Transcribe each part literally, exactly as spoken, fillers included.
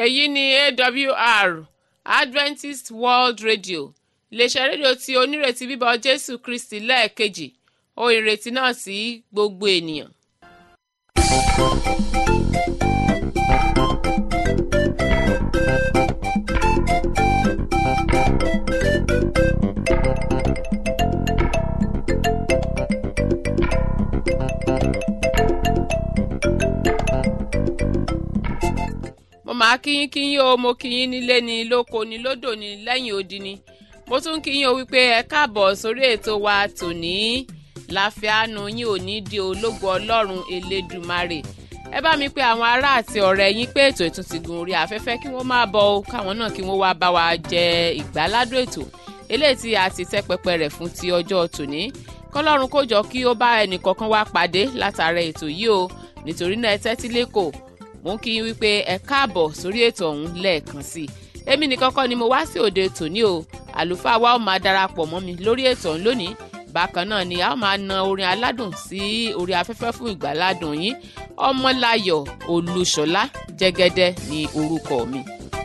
èyí ni A W R Adventist World Radio iléeṣẹ́ rédíò tí onírètí bíbọ̀ Jésù Kristi lẹ́ẹ̀kejì ohun ìrètí náà sí gbogbo ènìyàn. mo máa kíyín kíyín o mo kíyín nílé ni lóko ni lódò ni lẹ́yìn odi ni mo tún kíyín o wípé ẹ káàbọ̀ sórí ètò wa tòní láfíàánú yín ò ní di ológo ọlọ́run elédùmarè ẹ bá mi pé àwọn ará àti ọ̀rẹ́ yín pé ètò ètò ti gun orí afẹ́fẹ́ kí wọ́n máa bọ̀ ọ́ káwọn náà kí wọ́n wá bá wa jẹ ìgbáládùn ètò eléyìí tí a ti tẹ́ pẹpẹ rẹ̀ fún ti ọjọ́ tòní kọ́lọ́run kó jọ kí ó bá ẹnìkọ̀ọ̀kan wá pàdé látara ètò yìí o nítorí náà ẹ tẹ́tí lẹ́kọ̀ọ́ mo ń kí yín wípé ẹ káàbọ̀ sórí ètò ọ̀hún lẹ́ẹ̀kan sí i èmi nìkan kọ́ ni mo wá sí òde tòní o àlùfáà wa ó máa darapọ̀ mọ́ mi lórí ètò ọ̀hún lónìí bákan náà ni a ó máa na orin aládùn sí orí afẹ́fẹ́ fún ìgbàládùn yín ọmọláyọ̀ olúṣọlá jẹ́gẹ́dẹ́ ni orúkọ mi.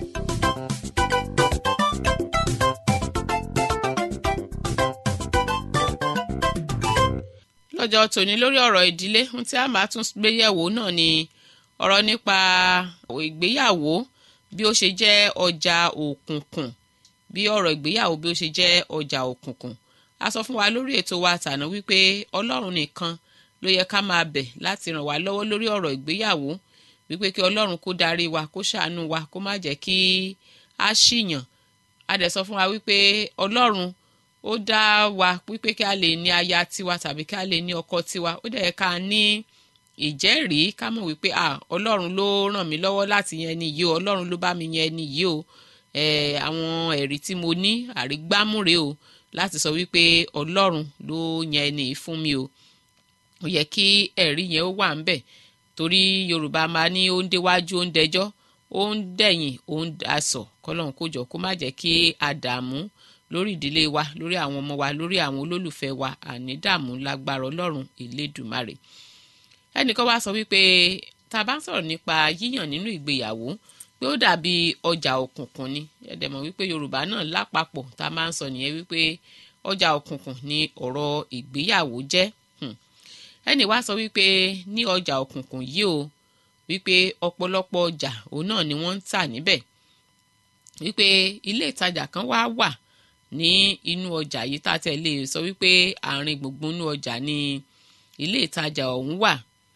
lọ́jọ́ tòní lórí ọ̀rọ̀ ìdílé ohun tí a máa tún gbé yẹ̀wò náà ni ọ̀rọ̀ nípa ìgbéyàwó bí ó ṣe jẹ́ ọjà òkùnkùn bí ọ̀rọ̀ ìgbéyàwó bí ó ṣe jẹ́ ọjà òkùnkùn a sọ fún wa lórí ètò wa tàná wípé ọlọ́run nìkan ló yẹ ká máa bẹ̀ láti ràn wá lọ́wọ́ lórí ọ̀rọ̀ ìgbéyàwó wípé kí ọlọ́run kó darí wa kó ṣàánú wa kó má jẹ́ kí a ṣìyàn a dẹ̀ sọ fún wa wípé ọlọ́run ó dá wa wípé kí a lè ní aya tiwa tàbí kí a lè ní ọkọ tiwa ó dẹ̀ yẹ ká ní ìjẹ́rìí ká mọ̀ wípé ah ọlọ́run ló ràn mí lọ́wọ́ láti yan ẹni yìí o ọlọ́run ló bá mi yan ẹni yìí o àwọn ẹ̀rí tí mo ní àrígbámúre o láti sọ wípé ọlọ́run ló yan ẹni yìí fún mi o ó yẹ kí ẹ̀rí yẹn ó wà ń bẹ̀ torí yorùbá máa ní ó ń déwájú ó ń dẹjọ́ ó ń dẹ̀yìn ó ń dasọ̀ kọ́lọ́run kó jọ kó má jẹ́ kí a dààmú lórí ìdílé wa lórí àwọn ọmọ wa lórí àwọn olólùfẹ́ wa àní dààmú lágbára ọlọ́run elédùmarè ẹnìkan wá sọ wípé tá a bá ń sọ̀rọ̀ nípa yíyàn nínú ìgbéyàwó pé ó dàbí ọjà òkùnkùn ni ẹ̀dẹ̀ mọ̀ wípé yorùbá náà lápapọ̀ tá a máa ń sọ nìyẹn wípé ọjà òkùnkùn ni ọ̀rọ̀ ìgbéyàwó jẹ́ ẹnì wá sọ wípé ní ọjà òkùnkùn yìí o wípé ọ̀pọ̀lọpọ̀ ọjà òun náà ni wọ́n ń tà níbẹ̀ wípé ilé ìtajà kan wá wà ní inú ọjà yìí tá a tẹ̀ lè sọ wípé àárín gbùngbùn inú ọjà ni ilé ìtajà ọ̀hún wà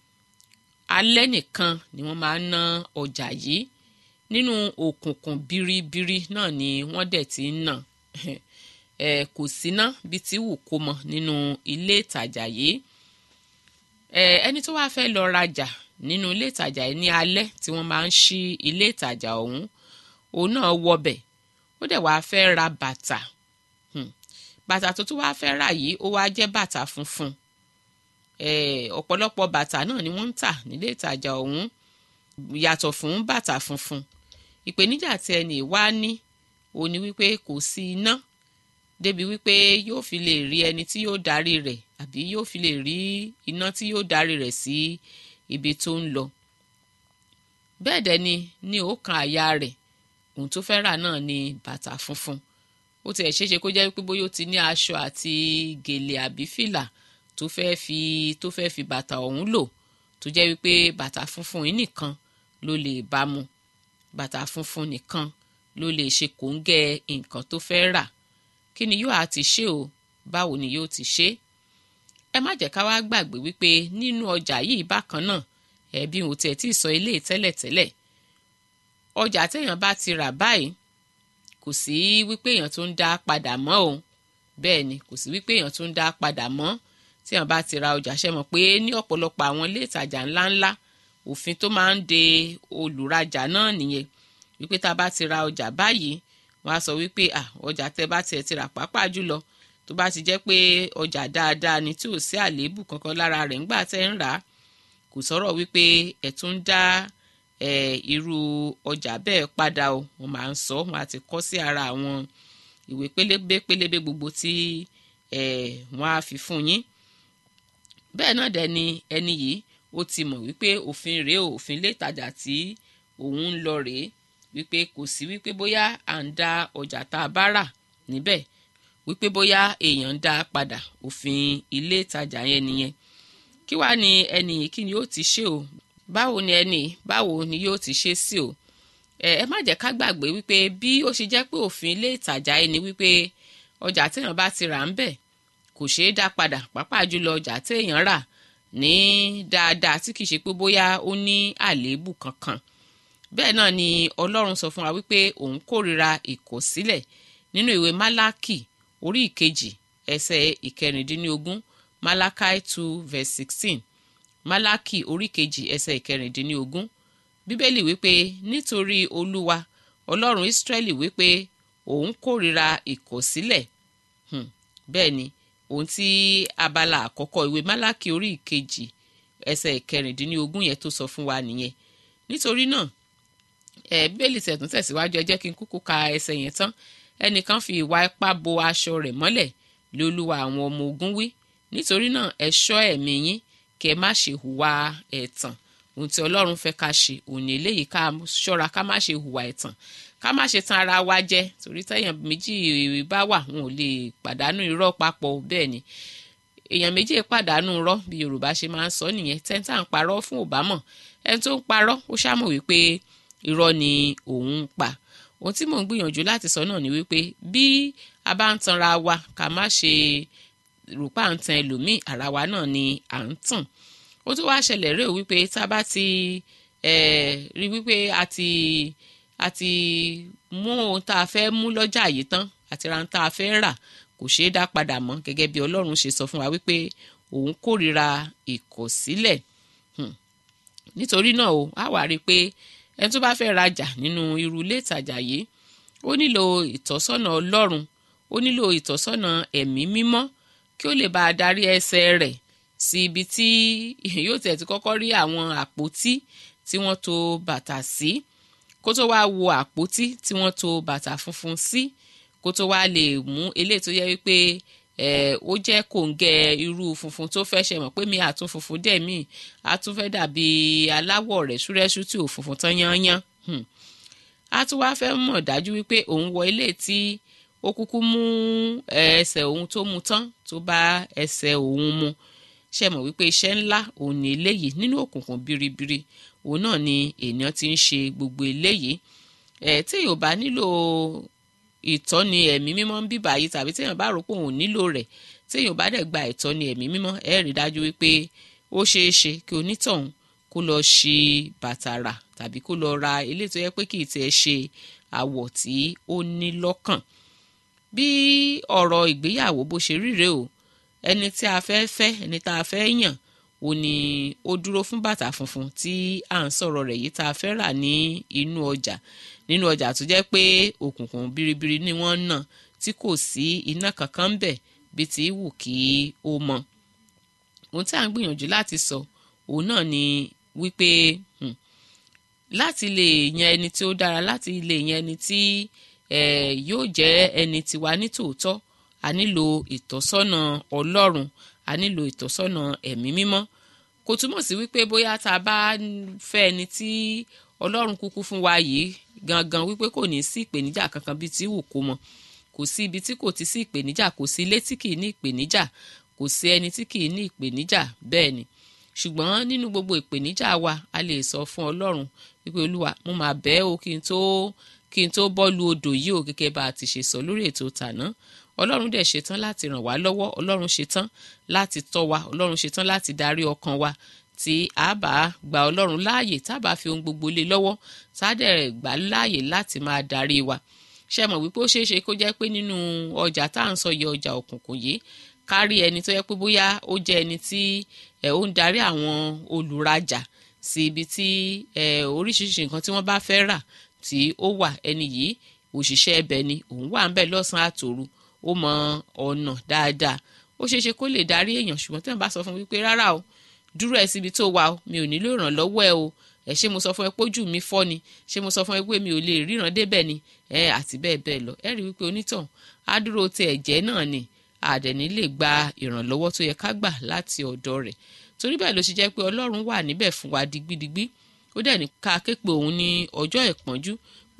alẹ́ nìkan ni wọ́n máa ń ná ọjà yìí nínú òkùnkùn biribiri náà ni wọ́n dẹ̀ ti ń ná ẹ kò síná bí ti wù kó mọ nínú ilé ìtajà yìí ẹ ẹni tó wá fẹ́ lọ rajà nínú ilé ìtajà yìí ní alẹ́ tí wọ́n máa ń ṣí ilé ìtajà ọ̀hún òun náà wọbẹ̀ ó dẹ̀ wá fẹ́ ra bàtà bàtà tó tún wá fẹ́ rà yìí ó wá jẹ́ bàtà funfun ọ̀pọ̀lọpọ̀ bàtà náà ni wọ́n ń tà nílé ìtajà ọ̀hún yàtọ̀ fún bàtà funfun ìpèníjà tí ẹnì wá ní ó ní wípé kò sí iná débi wípé yóò fi lè rí ẹni tí yóò darí rẹ̀ àbí yóò fi lè rí iná tí yóò darí rẹ̀ sí ibi tó ń lọ bẹ́ẹ̀ dẹ̀ ni ní ọkàn àyà rẹ̀ ohun tó fẹ́ rà náà ni bàtà funfun ó ti ẹ̀ ṣeéṣe kó jẹ́ wípé bóyá ó ti ní aṣọ àti gèlè àbí fìlà tó fẹ́ fi tó fẹ́ fi bàtà ọ̀hún lò tó jẹ́ wípé bàtà funfun yìí nìkan ló lè bá mu bàtà funfun nìkan ló lè ṣe kòńgẹ́ nǹkan tó fẹ́ rà kí ni yóò á ti ṣe o báwo ni yóò ti ṣe ẹ má jẹ́ ká wá gbàgbé wípé nínú ọjà yìí bákan náà ẹbí òun tiẹ̀ tí ì sọ ilé tẹ́lẹ̀tẹ́lẹ̀ ọjà téèyàn bá ti rà báyìí kò sí wípé èèyàn tó ń dá padà mọ́ o bẹ́ẹ̀ ni kò sí wípé èèyàn tó ń dá padà mọ́ tí wọn bá ti ra ọjà ṣe mọ̀ pé ní ọ̀pọ̀lọpọ̀ àwọn ilé ìtajà ńláńlá òfin tó máa ń de olùrajà náà nìyẹn wípé tá a bá ti ra ọjà báyìí wọn á sọ wípé à ọjà tẹ bá tiẹ̀ ti rà pàápàá jùlọ tó bá ti jẹ́ pé ọjà dáadáa ni tí ò sí àléébù kankan lára rẹ̀ ńgbà tẹ́ ń rà á kò sọ̀rọ̀ wípé ẹ̀ tún dá irú ọjà bẹ́ẹ̀ padà o wọn máa ń sọ wọn àti kọ sí ara àwọn ìwé pélébé pélébé gbogbo tí wọn á fi fún yín bẹ́ẹ̀ náà dẹ̀ ni ẹni yìí ó ti mọ̀ wípé òfin rèé o òfin ilé ìtajà tí òun ń lọ rèé wípé kò sí wípé bóyá à ń dá ọjà tá a bá rà níbẹ̀ wípé bóyá èèyàn ń dá padà. Òfin ilé ìtajà yẹn nìyẹn. Kí wá ni ẹni yìí kí ni yóò ti ṣe o? Báwo ni ẹni báwo ni yóò ti ṣe sí o? ẹ ẹ má jẹ́ ká gbàgbé wípé bí ó ṣe jẹ́ pé òfin ilé ìtajà ẹni wípé ọjà téèyàn bá ti rà ń bẹ̀ kò ṣeé dá padà, pàápàá jùlọ ọjà téèyàn rà ní dáadáa tí kìí ṣe pé bóyá ó ní àléébù kankan. Bẹ́ẹ̀ náà ni Ọlọ́run sọ fún wa wípé òun kórìíra ìkọ̀sílẹ̀ nínú ìwé Málákì orí ìkejì ẹsẹ̀ ìkẹrìndínlógún, Malachi two verse sixteen. Málákì orí ìkejì ẹsẹ̀ ìkẹrìndínlógún. Bíbélì wípé nítorí Olúwa Ọlọ́run Ísírẹ́lì wípé òun kórìíra ìkọ̀sílẹ̀. Hmm. Bẹ́ẹ̀ ni ohun tí abala àkọ́kọ́ ìwé Málákì orí ìkejì ẹsẹ̀ ìkẹrìndínlógún yẹn tó sọ fún wa nìyẹn. Nítorí náà ẹ Bíbélì tẹ̀tún tẹ̀síwájú, ẹ jẹ́ kí n kúkú ka ẹsẹ̀ yẹn tán. Ẹnìkan fi ìwà ipá bo aṣọ rẹ̀ mọ́lẹ̀ lé Olúwa àwọn ọmọ ogun wí. Nítorí náà ẹ ṣọ́ ẹ̀mí yín kí ẹ má ṣe hùwà ẹ̀tàn. Ohun tí Ọlọ́run fẹ́ ká ṣe òun ní eléyìí, ká ṣọ́ra ká má ṣe hùwà ẹ̀tàn, ká má ṣe tan ara wa jẹ, torí téèyàn méjì bá wà wọn ò lè pàdánù irọ́ papọ̀. Bẹ́ẹ̀ ni èèyàn méjì pàdánù irọ́ bí Yorùbá ṣe máa ń sọ nìyẹn. Tẹ́ńtà ń parọ́ fún òbámọ̀, ẹni tó ń parọ́ ó ṣàmọ̀ wípé irọ́ ni òun ń pa. Ohun tí mò ń gbìyànjú láti sọ náà ni wípé bí a bá ń tanra wa ká má ṣe rò pé à ń tan ẹlòmíì, ara wa náà ni à ń tàn. Ó tún wá ṣẹlẹ̀ rèé wípé tá a bá ti rí wípé a ti a ti mú ohun tá a fẹ́ mú lọ́jà yìí tán àti ra ohun tá a fẹ́ rà kò ṣeé dá padà mọ́, gẹ́gẹ́ bí Ọlọ́run ṣe sọ fún wa wípé òun kórìíra ìkọ̀sílẹ̀. Hmm. Nítorí náà o á wá rí i pé ẹni tó bá fẹ́ rajà nínú irú ilé ìtajà yìí ó nílò ìtọ́sọ́nà Ọlọ́run, ó nílò ìtọ́sọ́nà ẹ̀mí mímọ́ kí ó lè bá a darí ẹsẹ̀ rẹ̀ sí ibi tí yóò tẹ̀ ti kọ́kọ́ rí àwọn àpótí tí wọ́n to bàtà sí, kó tó wá wo àpótí tí wọ́n to bàtà funfun sí, kó tó wá lè mú eléyìí tó yẹ wípé ẹ̀ ó jẹ́ kòǹgẹ́ irú funfun tó fẹ́ ṣe mọ̀ pé mi àtún funfun dẹ̀ mí àtún fẹ́ dàbí aláwọ̀ rẹ̀ ṣúrẹ́ṣú tí ò funfun tán yányán. Hmm. A tún wá fẹ́ mọ̀ dájú wípé òun wọ ilé tí ó kúkú mú ẹsẹ̀ òun tó mu tán tó bá ẹsẹ̀ òun mu. Ṣé mọ̀ wípé iṣẹ́ ńlá òun ní eléyìí nínú òkùnkùn biribiri, òun náà ni ènìyàn ti ń ṣe gbogbo eléyìí. Ẹ̀ tí èèyàn bá nílò ìtọ́ni ẹ̀mí mímọ́ ń bíbà yìí, tàbí tí èèyàn bá rò pé òun nílò rẹ̀, tí èèyàn bá dẹ̀ gba ìtọ́ni ẹ̀mí mímọ́, ẹ rí dájú wípé ó ṣeé ṣe kí onítọ̀hún kó lọ ṣí bàtà rà tàbí kó lọ ra eléyìí tó yẹ pé kì í tiẹ̀ ṣe àwọ̀ tí ó ní lọ́kàn. Bí ọ̀rọ̀ ìgbéyàwó bó ṣe rí rèé o, ẹni tí a fẹ́ fẹ́ ẹni tá a fẹ́ yàn ò ní ó dúró fún bàtà funfun tí à ń sọ̀rọ̀ rẹ̀ yìí tá a fẹ́ rà ní inú ọjà nínú ọjà tó jẹ́ pé òkùnkùn biribiri ni wọ́n ń nà tí kò sí iná kankan ń bẹ̀ bí ti wù kí ó mọ. Ohun tí à ń gbìyànjú láti sọ òun náà ni wípé hmm, láti lè yan ẹni tí ó dára, láti lè yan ẹni tí eh, yóò jẹ́ ẹni tiwa ní tòótọ́, a nílò ìtọ́sọ́nà Ọlọ́run, a nílò ìtọ́sọ́nà ẹ̀mí mímọ́. Kò túmọ̀ sí wípé bóyá tá a bá fẹ́ ẹni tí Ọlọ́run kúkú fún wa yìí gangan wípé kò ní sí ìpèníjà kankan bí ti wù kó mọ. Kò sí ibi tí kò ti sí ìpèníjà, kò sí ilé tí kì í ní ìpèníjà, kò sí ẹni tí kì í ní ìpèníjà. Bẹ́ẹ̀ ni, ṣùgbọ́n nínú gbogbo ìpèníjà wa a lè sọ fún Ọlọ́run wípé Olúwa mo máa bẹ̀ ọ́ kí n tó kí n tó bọ́lu odò yìí ò, gẹ́gẹ́ bá a ti ṣe sọ lórí ètò tàná. Ọlọ́run dẹ̀ ṣetán láti ràn wá lọ́wọ́, Ọlọ́run ṣetán láti tọ́ wa, Ọlọ́run ṣetán láti darí ọkàn wa tí a bá gba Ọlọ́run láàyè, tá a bá fi ohun gbogbo lé lọ́wọ́, tá a dẹ̀ gbà láàyè láti máa darí wa. Ṣé mọ̀ wípé ó ṣeé ṣe kó jẹ́ pé nínú ọjà tá à ń sọ yẹ ọjà òkùnkùn yìí, kárí ẹni tó yẹ pé bóyá ó jẹ́ ẹni tí ẹ̀ ó ń darí àwọn olùrajà sí ibi tí ẹ̀ oríṣiríṣi nǹkan tí wọ́n bá fẹ́ rà tí ó wà. Ẹni yìí òṣìṣẹ́ ẹbẹ̀ ni, òun wà ń bẹ̀ lọ́sàn-án àtòru, ó mọ ọ̀nà dáadáa. Ó ṣeé ṣe kó lè darí èèyàn, ṣùgbọ́n tí wọ́n bá sọ fún wípé rárá o, dúró ẹ síbi tó wà o, mi ò nílò ìrànlọ́wọ́ ẹ o, ẹ ṣé mo sọ fún ẹ pé ojú mi fọ́ ni, ṣé mo sọ fún ẹ pé mi ò lè ríran débẹ̀ ni, ẹ àti bẹ́ẹ̀ bẹ́ẹ̀ lọ. Ẹ rí wípé onítàn á dúró ti ẹ̀jẹ̀ náà ni, àdẹ̀ní lè gba ìrànlọ́wọ́ tó yẹ ká gbà láti ọ̀dọ̀ rẹ̀. Torí bẹ́ẹ̀ ló ṣe jẹ́ pé Ọlọ́run wà níbẹ̀ fún wa digbidigbi. Ó dẹ̀ ní ká ké pe òun ní ọjọ́ ìpọ́njú, pé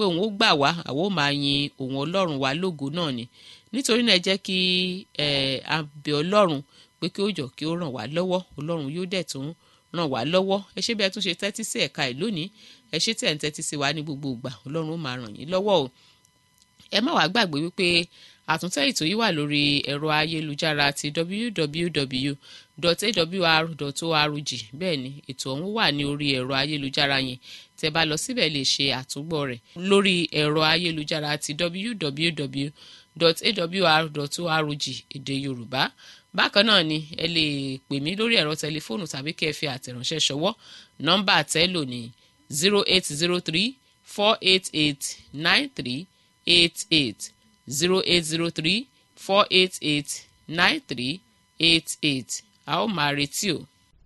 pé òun ó gbà wá àwọn ó máa yin òun ọlọ́run wa lógo náà ni nítorí náà ẹ jẹ́ kí ẹ a bẹ̀ ọlọ́run pé kí ó jọ kí ó ràn wá lọ́wọ́ ọlọ́run yóò dẹ̀ tún ràn wá lọ́wọ́ ẹ ṣé bí ẹ tún ṣe tẹ́tí sí ẹ̀ka ẹ̀ lónìí ẹ ṣé tí ẹ̀ ń tẹ́tí sí wa ní gbogbo ìgbà ọlọ́run ó máa ràn yín lọ́wọ́ o ẹ má wàá gbàgbé wípé àtúntẹ̀ ètò yìí wà lórí ẹ̀rọ ayélujára ti w w w dot a w r dot org bẹ́ẹ̀ ni ètò ọ̀hún wà ní orí ẹ̀rọ ayélujára yẹn tẹ́ bá lọ síbẹ̀ lè ṣe àtúngbọ̀ rẹ̀ lórí ẹ̀rọ ayélujára ti w w w dot a w r dot org èdè yorùbá bákan náà ni ẹ lè pè mí lórí ẹ̀rọ tẹlifóònù tàbí kẹ́ ẹ fi àtẹ̀ránṣẹ́ ṣọwọ́ nọ́mbà tẹ́lò ní zero eight zero three four eight eight nine three eight eight zero eight zero three four eight eight nine three eight eight a ó máa retí o.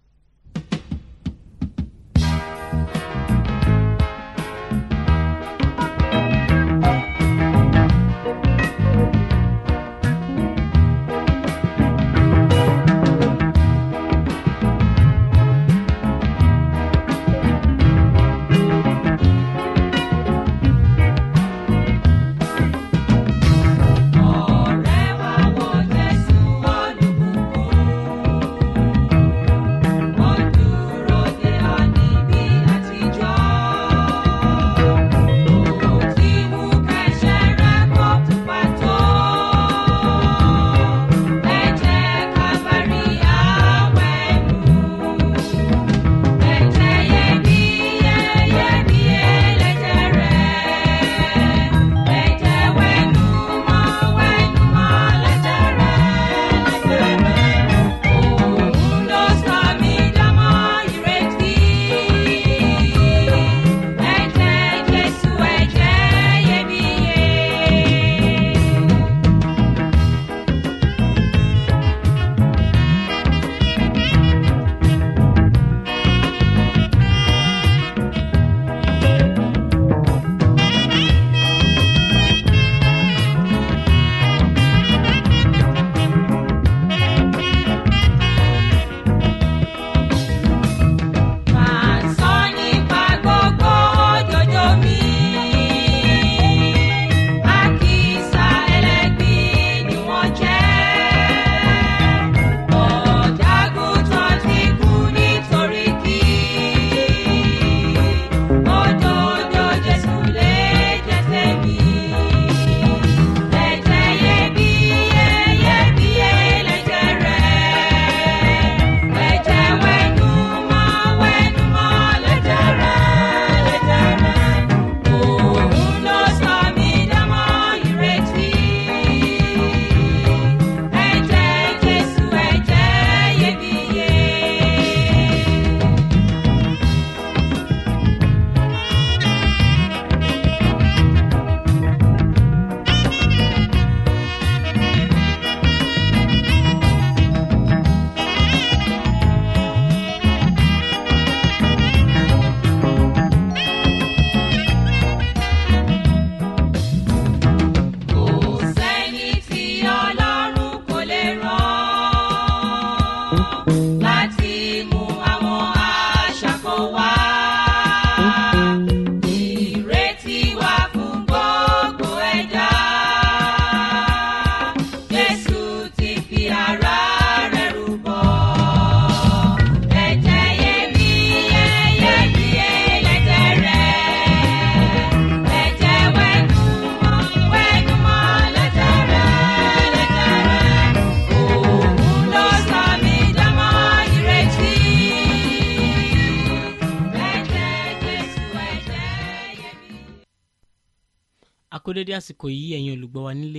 akódédé àsìkò yìí ẹ̀yin olùgbọ́ wa nílé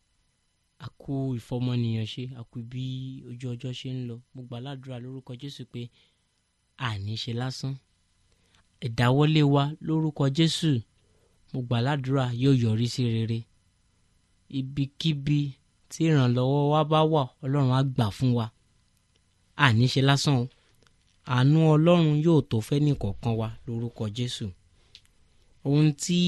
àkú ìfọmọnìyàn ṣe àkú bí ojú ọjọ́ ṣe ń lọ mo gbà ládùúrà lórúkọ Jésù pé àní ṣe lásán ìdáwọ́lé wa lórúkọ Jésù mo gbà ládùúrà yóò yọrí sí rere ibikíbi tí ìrànlọ́wọ́ wa bá wà Ọlọ́run á gbà fún wa àní ṣe lásán o àánú Ọlọ́run yóò tó fẹ́ nìkọ̀ọ̀kan wa lórúkọ Jésù ohun tí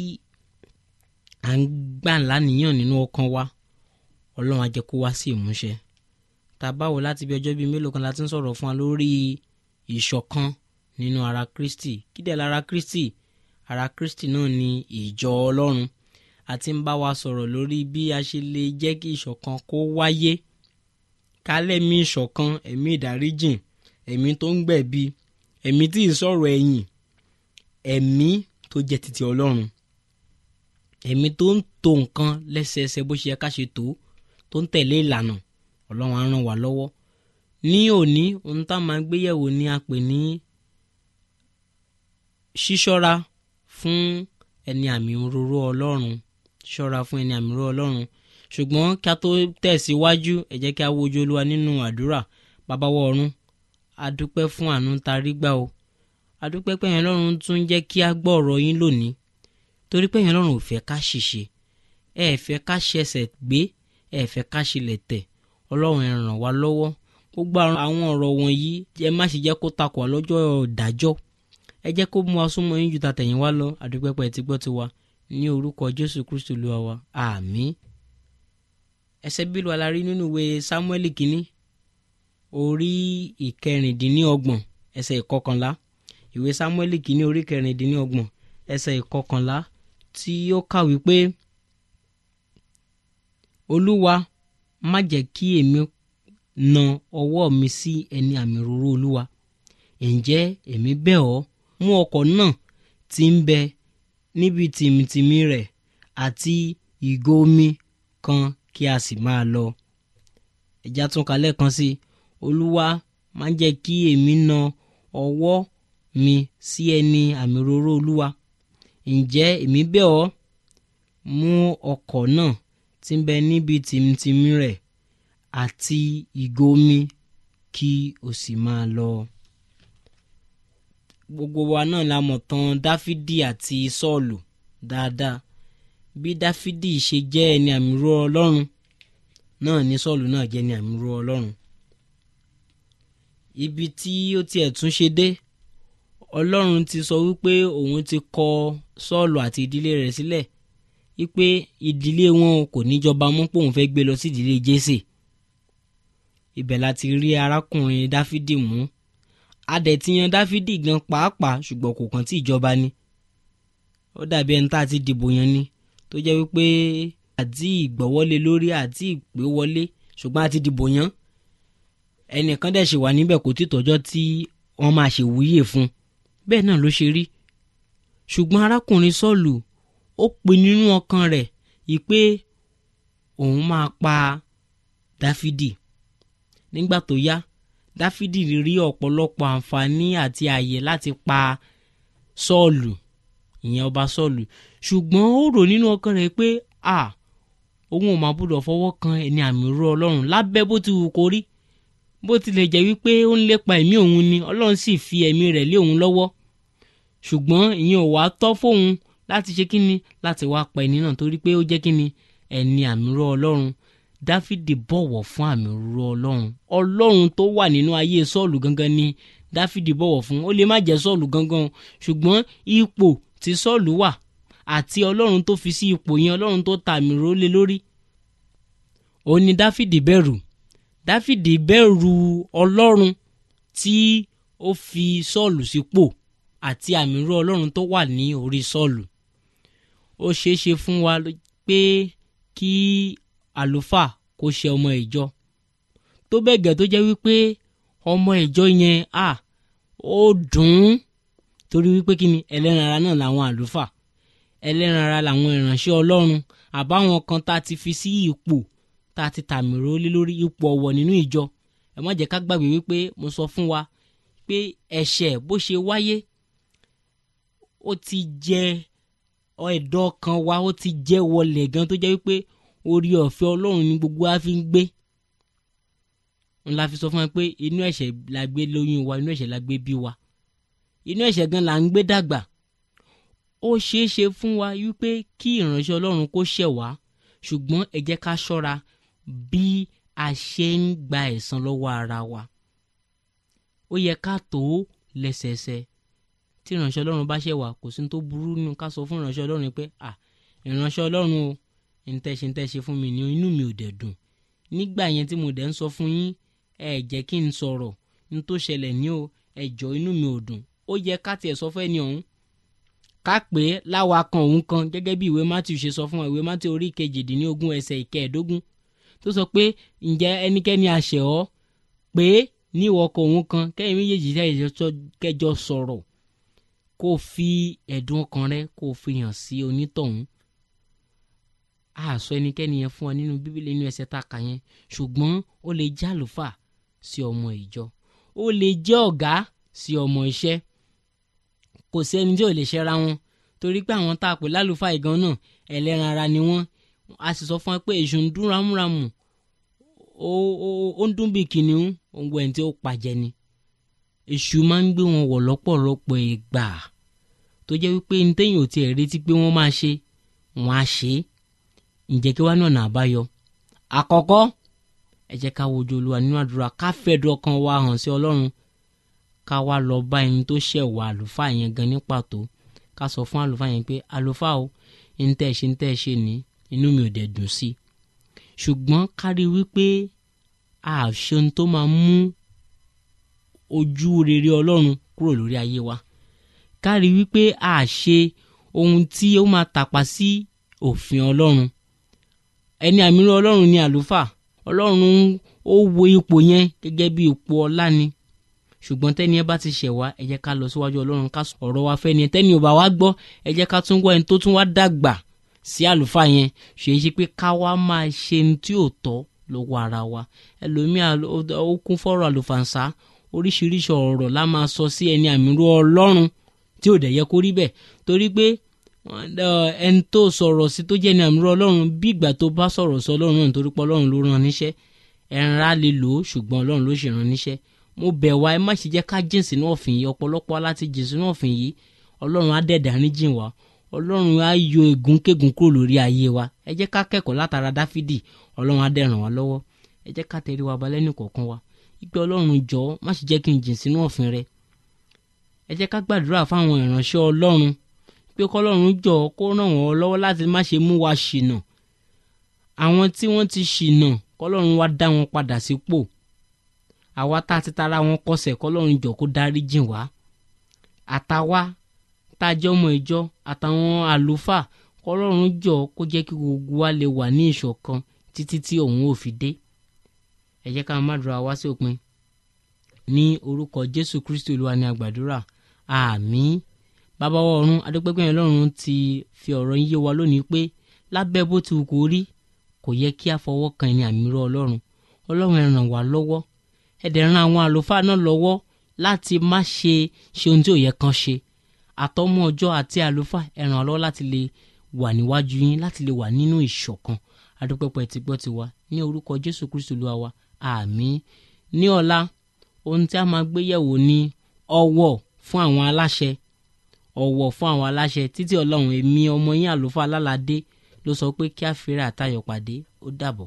à ń gbà láníyàn nínú ọkàn wa Ọlọ́run á jẹ́ kó wá sí ìmúṣẹ tá a bá wò láti bí ọjọ́ bíi mélòó kan láti ń sọ̀rọ̀ fún wa lórí ìṣọ̀kan nínú ara Kristi kí dẹ̀ lára Kristi ara Kristi náà ni ìjọ Ọlọ́run. A ti ń bá wa sọ̀rọ̀ lórí bí a ṣe lè jẹ́ kí ìṣọ̀kan kó wáyé, kálẹ̀mí ìṣọ̀kan, ẹ̀mí ìdáríjìn, ẹ̀mí tó ń gbẹ̀bi, ẹ̀mí tí ì sọ̀rọ̀ ẹ̀yìn, ẹ̀mí tó jẹ́ titi Ọlọ́run, ẹ̀mí tó ń tò nǹkan lẹ́sẹẹsẹ bó ṣe yẹ ká ṣe tó, tó ń tẹ̀lé ìlànà. Ọlọ́run á ràn wá lọ́wọ́. Ní òní ohun tá a máa gbéyẹ̀wò ni a pè ní ṣíṣọ́ra fún ẹni àmì òróró Ọlọ́run, ṣọ́ra fún ẹni àmì òróró Ọlọ́run. Ṣùgbọ́n kí a tó tẹ̀síwájú, ẹ jẹ́ kí a wo ojú Olúwa nínú àdúrà. Baba wa ọ̀run, a dúpẹ́ fún àánú tá a rí gbà o. A dúpẹ́ pé ẹ̀yin Ọlọ́run tún jẹ́ kí a gbọ́ ọ̀rọ̀ yín lónìí, torí pé ẹ̀yin Ọlọ́run ò fẹ́ ká ṣìṣe, ẹ ẹ̀ fẹ́ ká ṣẹ̀ṣẹ̀ gbé, ẹ ẹ̀ fẹ́ ká ṣílẹ̀ tẹ̀. Ọlọ́run ẹ ràn wá lọ́wọ́. Gbogbo àwọn ọ̀rọ̀ wọ̀nyí ẹ má ṣe jẹ́ kó takò wá lọ́jọ́ ìdájọ́. Ẹ jẹ́ kó mú wa súnmọ́ yín ju tàtẹ̀yìn wá lọ. A dúpẹ́ pé ẹ ti gbọ́ tiwa, ní orúkọ Jésù Kristi Olúwa wa, àmín. Ẹsẹ̀ Bíbélì la rí nínú ìwé Sámúẹ́lì kínní orí ìkẹrìndínlọ́gbọ̀n ẹsẹ̀ ìkọkànlá. Ìwé Sámúẹ́lì kínní orí ìkẹrìndínlọ́gbọ̀n ẹsẹ̀ ìkọkànlá, tí ó kà wípé, Olúwa má jẹ́ kí èmi na ọwọ́ mi sí ẹni àmì òróró Olúwa. Ǹjẹ́ èmi bẹ̀ ọ́, mú ọkọ̀ náà tí ń bẹ níbi tìmìtìmì rẹ̀ àti ìgò omi kan kí a sì máa lọ. Ẹja tún kà lẹ́ẹ̀kan sí, Olúwa má jẹ́ kí èmi na ọwọ́ mi sí ẹni àmì òróró Olúwa. Ǹjẹ́ èmi bẹ̀ ọ́, mú ọkọ̀ náà tí ń bẹ níbi tìmìtìmì rẹ̀ àti ìgò omi kí o sì máa lọ. Gbogbo wa náà la mọ̀ tán Dáfídì àti Sọ́ọ̀lù dáadáa. Bí Dáfídì ṣe jẹ́ ẹni àmì òróró Ọlọ́run, náà ni Sọ́ọ̀lù náà jẹ́ ẹni àmì òróró Ọlọ́run. Ibi tí ó tiẹ̀ tún ṣe dé, Ọlọ́run ti sọ wípé òun ti kọ Sọ́ọ̀lù àti ìdílé rẹ̀ sílẹ̀, wípé ìdílé wọn kò ní jọba mọ́, pé òun fẹ́ gbé lọ sí ìdílé Jésè. Ibẹ̀ láti rí arákùnrin Dáfídì mú. Adẹ̀ ti yan Dáfídì gan pàápàá, ṣùgbọ́n kò kàn tí ìjọba ni. Ó dàbí ẹni tá a ti dìbò yan ni, tó jẹ́ wípé àti ìgbọ́wọ́lé lórí àti ìpè wọlé, ṣùgbọ́n a ti dìbò yan. Ẹnìkan dẹ̀ ṣe wà níbẹ̀ kò tí tọ́jọ́ tí wọ́n máa ṣe wúyè fún. Bẹ́ẹ̀ náà ló ṣe rí. Ṣùgbọ́n arákùnrin Sọ́ọ̀lù ó pinnu nínú ọkàn rẹ̀ ìpé òun máa pa Dáfídì. Nígbà tó yá, Dáfídì rí ọ̀pọ̀lọpọ̀ àǹfààní àti ààyè láti pa Sọ́ọ̀lù, ìyẹn ọba Sọ́ọ̀lù. Ṣùgbọ́n ó rò nínú ọkàn rẹ̀ pé à òun ò máa gbọ́dọ̀ fọwọ́ kan ẹni àmì òróró Ọlọ́run, lábẹ́ bó ti wù kó rí. Bó tilẹ̀ jẹ́ wípé ó ń lépa ẹ̀mí òun ni, Ọlọ́run sì fi ẹ̀mí rẹ̀ lé òun lọ́wọ́. Ṣùgbọ́n ìyẹn ò wá tọ́ fóun láti ṣe kíni, láti wá pa ẹni náà, torí pé ó jẹ́ kíni, ẹni àmì òróró Ọlọ́run. Dáfídì bọ̀wọ̀ fún àmì òróró Ọlọ́run. Ọlọ́run tó wà nínú ayé Sọ́ọ̀lù gangan ni Dáfídì bọ̀wọ̀ fún. Ó lè má jẹ́ Sọ́ọ̀lù gangan, ṣùgbọ́n ipò tí Sọ́ọ̀lù wà àti Ọlọ́run tó fi sí ipò yẹn, Ọlọ́run tó ta àmì òróró lé lórí, ó ní Dáfídì bẹ̀rù. Dáfídì bẹ̀rù Ọlọ́run tí ó fi Sọ́ọ̀lù sípò àti àmì òróró Ọlọ́run tó wà ní orí Sọ́ọ̀lù. Ó ṣeé ṣe fún wa pé kí àlùfáà kó ṣe ọmọ ìjọ, tó bẹ́ẹ̀ gẹ́ tó jẹ́ wípé ọmọ ìjọ yẹn à ó dùn ún, torí wípé kí ni, ẹlẹ́ran ara náà làwọn àlùfáà, ẹlẹ́ran ara làwọn ìránṣẹ́ Ọlọ́run, àbáwọn kan tá a ti fi sí ipò tá a ti tàmì òróró lé lórí, ipò ọ̀wọ̀ nínú ìjọ. Ẹ má jẹ́ ká gbàgbé wípé mo sọ fún wa pé ẹ̀ṣẹ̀ bó ṣe wáyé, ó ti jẹ ẹ̀dọ̀ kan wa, ó ti jẹ́ wọlé gan, tó jẹ́ wípé orí ọ̀fẹ́ Ọlọ́run ni gbogbo wa fi ń gbé. N la fi sọ fún wa pé inú ẹ̀ṣẹ̀ la gbé lóyún wa, inú ẹ̀ṣẹ̀ la gbé bí wa, inú ẹ̀ṣẹ̀ gan la ń gbé dàgbà. Ó ṣeé ṣe fún wa wípé kí ìránṣẹ́ Ọlọ́run kó ṣẹ̀ wá, ṣùgbọ́n ẹ jẹ́ ká ṣọ́ra bí a ṣe ń gba ẹ̀san lọ́wọ́ ara wa. Ó yẹ ká tó lẹ́sẹẹsẹ. Tí ìránṣẹ́ Ọlọ́run bá ṣẹ̀ wá, kò sí ní tó burú nínú ká sọ fún ìránṣẹ́ Ọlọ́run pé à ìránṣẹ́ Ọlọ́run o, ntẹ́ ṣe ntẹ́ ṣe fún mi ni inú mi ò dẹ̀ dùn. Nígbà yẹn tí mo dẹ̀ ń sọ fún yín, ẹ jẹ́ kí n sọ̀rọ̀, n tó ṣẹlẹ̀ ní o, ẹ jọ̀ọ́ inú mi ò dùn. Ó yẹ ká tiẹ̀ sọ fún ẹni ọ̀hún, ká pè é láwa kan òun kan gẹ́gẹ́ bí ìwé Mátíù ṣe sọ fún wa, ìwé Mátíù orí kejìdínlógún ẹsẹ̀ ìkẹẹ̀ẹ́dógún tó sọ pé ǹjẹ́ ẹnikẹ́ni àṣẹ ọ́ pé ní ìwọ kan òun kan kẹ́yìn méjèèjì kẹjọ sọ̀rọ̀ kó o fi ẹ̀dùn ọkàn rẹ kó o fi hàn sí onítọ̀hún. a sọ ẹnikẹ́ni yẹn fún wa nínú bíbélì nínú ẹsẹ̀ tá a kà yẹn, ṣùgbọ́n ó lè jẹ́ àlùfáà sí ọmọ ìjọ, ó lè jẹ́ ọ̀gá sí ọmọ iṣẹ́. kò sí ẹni tí ò lè ṣẹra wọn, torí pé àwọn tá a pè lálùfáà ìgan náà ẹlẹ́ran ara ni wọ́n. a sì sọ fún wa pé èṣù ń dún ramúramù, ó ń dún bí kìnìún, òun gbọ́ ẹni tí ó pàjẹ́ ni. èṣù máa ń gbé wọn wọ̀ lọ́pọ̀lọpọ̀ ìgbà tó jẹ́ wípé ní téèyàn ò tiẹ̀ retí pé wọ́n máa ṣe wọ́n á ṣe é. ǹjẹ́ kí wá ní ọ̀nà àbáyọ? àkọ́kọ́ ẹ jẹ́ ká wojú Olúwa nínú àdúrà, ká fẹ̀dùn ọkàn wa hàn sí Ọlọ́run, ká wá lọ bá ẹni tó ṣẹ̀ wá àlùfáà yẹn gan ní pàtó, ká sọ fún àlùfáà yẹn pé àlùfáà o ń tẹ́ ẹ ṣe ń tẹ́ ẹ ṣe ní inú mi ò dẹ̀ dùn sí i, ṣùgbọ́n ká rí wípé a ṣe ohun tó máa mú ojú rere Ọlọ́run kúrò lórí ayé wa, ká rí wípé a ṣe ohun tí ó máa tàpá sí òfin Ọlọ́run. ẹni àmíràn Ọlọ́run ni àlùfáà. Ọlọ́run ó wo ipò yẹn gẹ́gẹ́ bí ipò ọlá ni, ṣùgbọ́n tẹ́ni ẹ bá ti ṣẹ̀ wá ẹ jẹ́ ká lọ síwájú Ọlọ́run ká ọ̀rọ̀ wa fẹ́ ni. tẹ́ni ò bá wá gbọ́ ẹ jẹ́ ká tún wá ẹni tó tún wá dàgbà sí àlùfáà yẹn, ṣe é ṣe pé ká wá máa ṣe ní tí ò tọ́ lọ́wọ́ ara wa. ẹlòmíà ó kún fọ́rọ̀ àlùfàǹsá, oríṣiríṣi ọ̀rọ̀ la máa sọ sí ẹni àmíràn Ọlọ́run tí ò dẹ̀ yẹ kó rí bẹ́ẹ̀, torí pé ẹni tó sọ̀rọ̀ sí tó jẹ́ ẹni àmíràn Ọlọ́run bí ìgbà tó bá sọ̀rọ̀ sí Ọlọ́run náà, nítorí pé Ọlọ́run ló rán níṣẹ́. ẹran á lè lò ó ṣùgbọ́n Ọlọ́run ló ṣe rán níṣẹ́. mo bẹ̀ wá ẹ má ṣe jẹ́ ká jìn sínú ọ̀fìn yìí, ọ̀pọ̀lọpọ̀ aláti jìn sínú ọ̀fìn yìí. Ọlọ́run á dẹ̀ dáríjìn wá, Ọlọ́run á yọ ègúnkégún kúrò lórí ayé wa. ẹ jẹ́ ká kẹ́kọ̀ọ́ látara Dáfídì, Ọlọ́run á dẹ̀ ràn wá lọ́wọ́. ẹ jẹ́ ká tẹrí wa balẹ̀ ní kọ̀ọ̀kan wa, ìpè Ọlọ́run jọ̀ọ́ má ṣe jẹ́ kí n jìn sínú ọ̀fìn rẹ. ẹ jẹ́ ká gbàdúrà fáwọn ìránṣẹ́ Ọlọ́run pé kọ́lọ́run jọ̀ọ́ kó ràn wọ́n lọ́wọ́ láti má ṣe mú wa ṣìnà. àwọn tí wọ́n ti ṣìnà kọ́lọ́run wá dá wọn padà sípò. àwa tá a ti tara wọn kọsẹ̀ kọ́lọ́run jọ̀ọ́ kó dáríjìn wá. àtàwa tá a jẹ́ ọmọ ìjọ àtàwọn àlùfáà kọ́lọ́run jọ̀ọ́ kó jẹ́ kí gbogbo wa lè wà ní ìṣọ̀kan títí tí òun ò fi dé. ẹ jẹ́ ká má dúrà wá sí òpin. ní orúkọ Jésù Kristi Olúwa ni a gbàdúrà, àmín. bàbá wa ọ̀run, adúpẹ́pẹ́ yẹn Ọlọ́run ti fi ọ̀rọ̀ yín yé wa lónìí pé lábẹ́ bó ti wù kó rí kò yẹ kí a fọwọ́ kan ẹni àmíràn Ọlọ́run. Ọlọ́run ẹ ràn wá lọ́wọ́, ẹ dẹ̀ ran àwọn àlùfáà náà lọ́wọ́ láti má ṣe ṣe ohun tí ò yẹ kán ṣe. àtọmọ ọjọ́ àti àlùfáà ẹ ràn wá lọ́wọ́ láti lè wà níwájú yín, láti lè wà nínú ìṣọ̀kan. adúpẹ́pẹ́ ti gbọ́ ti wa ní orúkọ Jésù Kristi Olúwa wa, àmín. ní ọ̀la ohun tí a máa gbé yẹ̀wò ni ọ̀wọ̀ fún àwọn aláṣẹ. ọ̀wọ̀ fún àwọn aláṣẹ. títí Ọlọ́run, èmi ọmọ yín àlùfáà Alálàdé ló sọ pé kí a fèrè àtayọ̀ pàdé. ó dàbọ̀.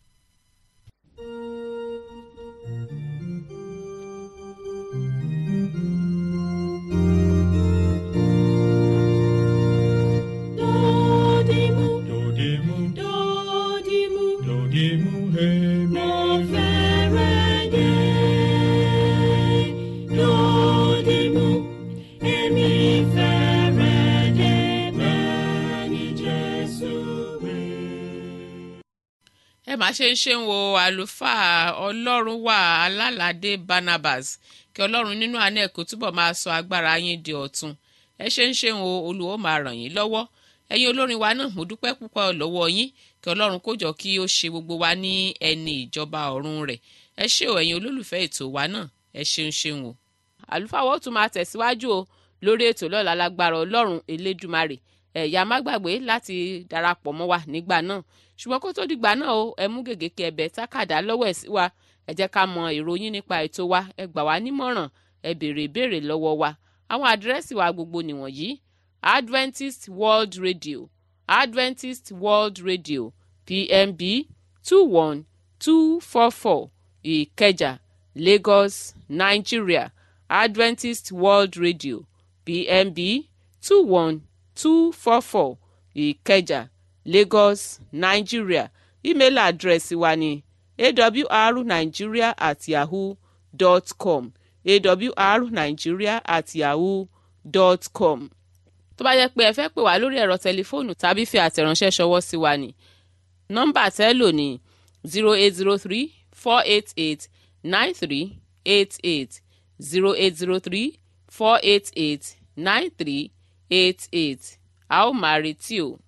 Dodimu, dodimu, dodimu, dodimu, hey, mo fẹ́rẹ̀ dé. Dodimu, èmi fẹ́rẹ̀ dé, bẹ́ẹ̀ ni Jésù wí. ẹ má ṣe ń ṣe ń wo àlùfáà Ọlọ́run wà Alálàdé Barnabas, kí Ọlọ́run nínú àánú ẹ̀ kó túbọ̀ máa sọ agbára yín di ọ̀tun. ẹ ṣe ń ṣe ń wo Olúwa ó máa ràn yín lọ́wọ́. ẹ̀yin olórin wa náà mo dúpẹ́ púpọ̀ lọ́wọ́ yín, kí Ọlọ́run kó jọ kí ó ṣe gbogbo wa ní ẹni ìjọba ọ̀run rẹ̀. ẹ ṣé o ẹ̀yin olólùfẹ́ ètò wa náà, ẹ ṣeun ṣeun o. àlùfáà wa ó tún máa tẹ̀síwájú o lórí ètò lọ́la lágbára Ọlọ́run Elédùmarè. ẹ̀yà má gbàgbé láti darapọ̀ mọ́ wa nígbà náà, ṣùgbọ́n kó tó dìgbà náà o, ẹ mú gègé kí ẹ bẹ̀ tákàdá lọ́wọ́ ẹ̀ sí wa. ẹ jẹ́ ká mọ ìròyìn nípa ètò wa, ẹ gbà wá nímọ̀ràn, ẹ béèrè ìbéèrè lọ́wọ́ wa. àwọn àdírẹ́sì wa gbogbo nìwọ̀nyí: Adventist World Radio, Adventist World Radio, P M B two one two four four, Ìkẹjà, Lagos, Nigeria. Adventist World Radio, P M B two one two four four, Ìkẹjà, Lagos, Nigeria. Email address wa ni awrnigeria at yahoo dot com, awrnigeria at yahoo dot com. tó bá yẹ pé ẹ fẹ́ pè wá lórí ẹ̀rọ tẹlifóònù tàbí fi àtẹ̀ránṣẹ́ ṣọwọ́ sí wa ní nọ́mbà tẹ́ lò ní zero eight zero three four eight eight nine three eight eight zero eight zero three four eight eight nine three eight eight a ó máa retí o.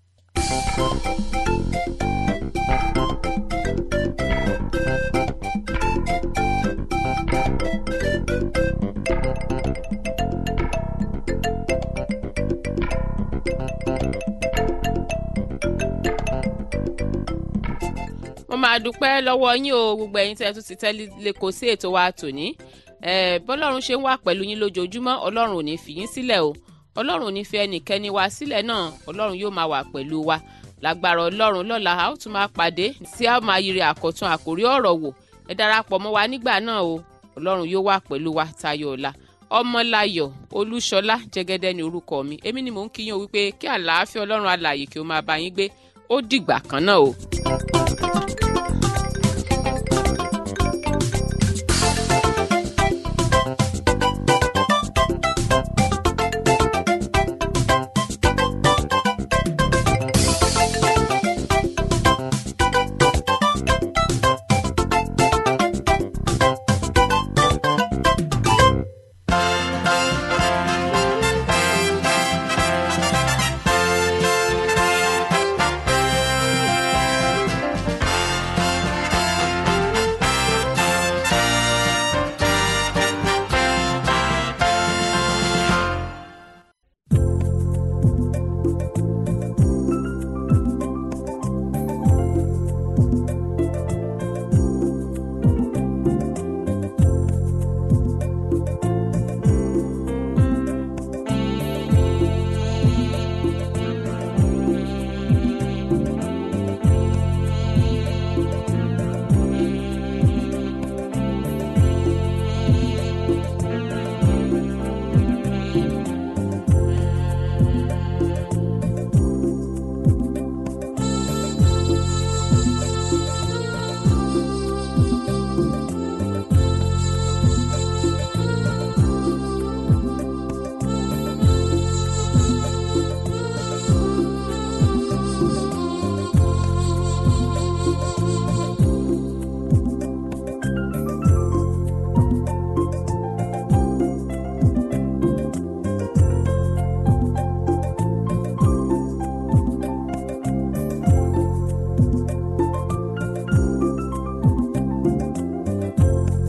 mo máa dúpẹ́ lọ́wọ́ yín o gbogbo ẹ̀yin tẹ́ ẹ tún ti tẹ́lẹ̀ kó sí ètò wa tòní bọ́lọ́run ṣe ń wà pẹ̀lú yín lójoojúmọ́ ọlọ́run ò ní fi yín sílẹ̀ o ọlọ́run ò ní fi ẹnikẹ́ni wa sílẹ̀ náà ọlọ́run yóò máa wà pẹ̀lú wa lágbára ọlọ́run lọ́la a ó tún máa pàdé tí a máa yiri àkọ́tún àkórí ọ̀rọ̀ wò ẹ darapọ̀ mọ́ wa nígbà náà o ọlọ́run yóò wà pẹ̀lú wa tayọ ọ̀la ọmọláyọ̀ olúṣọlá jẹ́gẹ́dẹ́ ni orúkọ mi èmi ni mò ń kí yín o wípé kí àlàáfíà ọlọ́run alààyè kí ó máa bá yín gbé ó dìgbà kan náà o.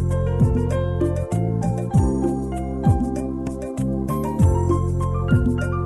thank you